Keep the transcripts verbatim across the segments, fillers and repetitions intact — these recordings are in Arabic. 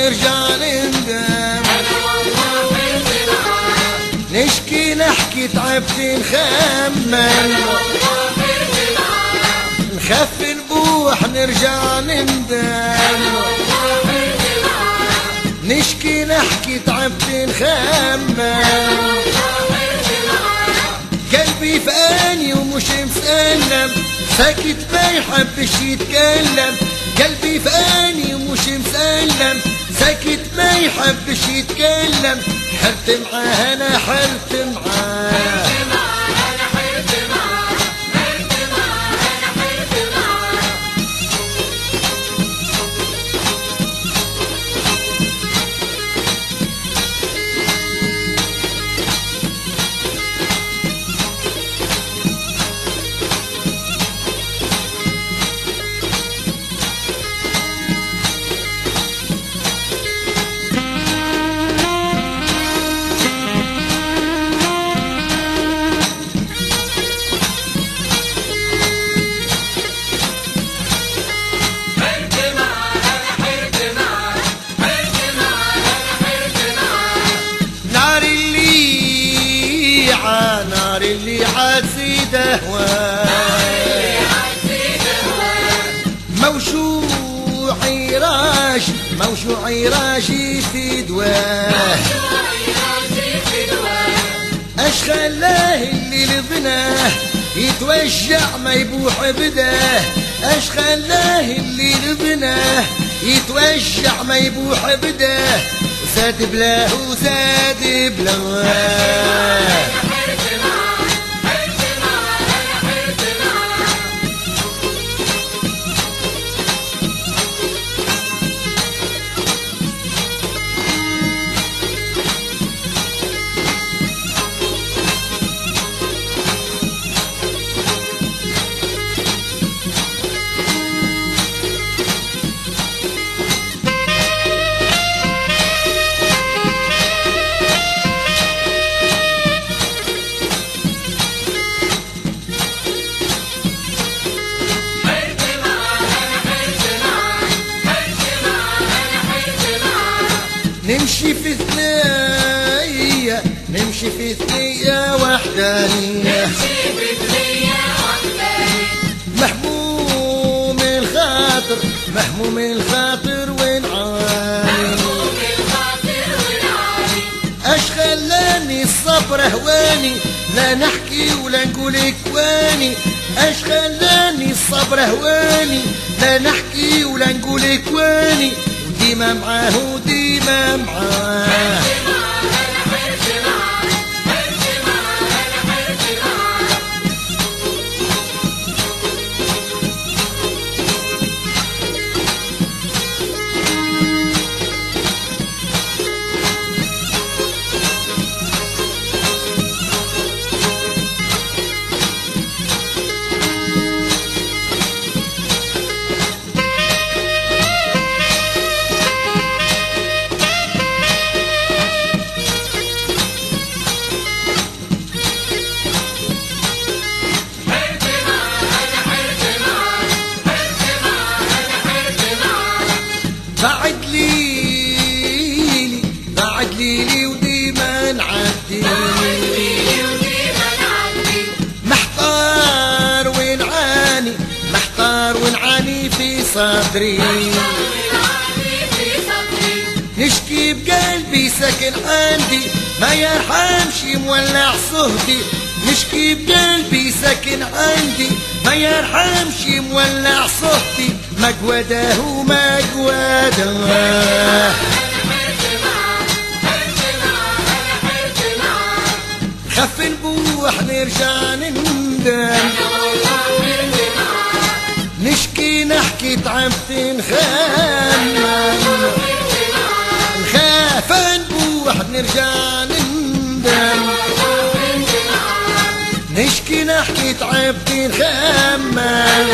نرجع نندم، نشكي نحكي تعبت نخمن، نخف نبوح نرجع نندم، نشكي نحكي تعبت نخمن، قلبي فاني ومش مسلم، ساكت ما يحبش يتكلم، قلبي فاني ومش مسلم، ساكت ما يحبش يتكلم، حرت معاه انا حرت معاه، نار اللي عاد في دهواه، موجوعي راشي موجوعي راشي في دواه، اش خلاه اللي لبناه يتوجع ما يبوح بداه، اش خلاه اللي لبناه يتوجع ما يبوح بداه، وزاد بلاه وزاد بلاه، نمشي في ثنية نمشي في ثنية وحدانية، محموم الخاطر محموم الخاطر ونعاني، اش خلاني الصبر هواني، لا نحكي ولا نقول كواني، اش خلاني الصبر هواني، لا نحكي ولا نقول كواني، ديما معاه وديما معاه، بعد ليلي بعد ليلي وديما نعدي، محتار ونعاني محتار ونعاني في صدري، نشكي بقلبي ساكن عندي ما يرحمش مولع صهدي، نشكي بقلبي ساكن عندي ما يرحمش مولع صهدي، مجوده ومجوده، خف نبوح نرجع نندم، نشكي نحكي تعبت نخمم، نخاف نبوح نرجع نندم، نشكي نحكي تعبت نخمم،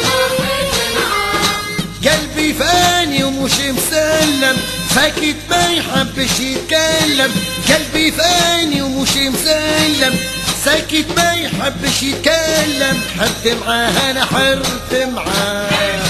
قلبي فاني ومش مسلم، ساكت ما يحبش يتكلم، قلبي فاني ومش مسلم، ساكت ما يحبش يتكلم، حرت معاه انا حرت معاه.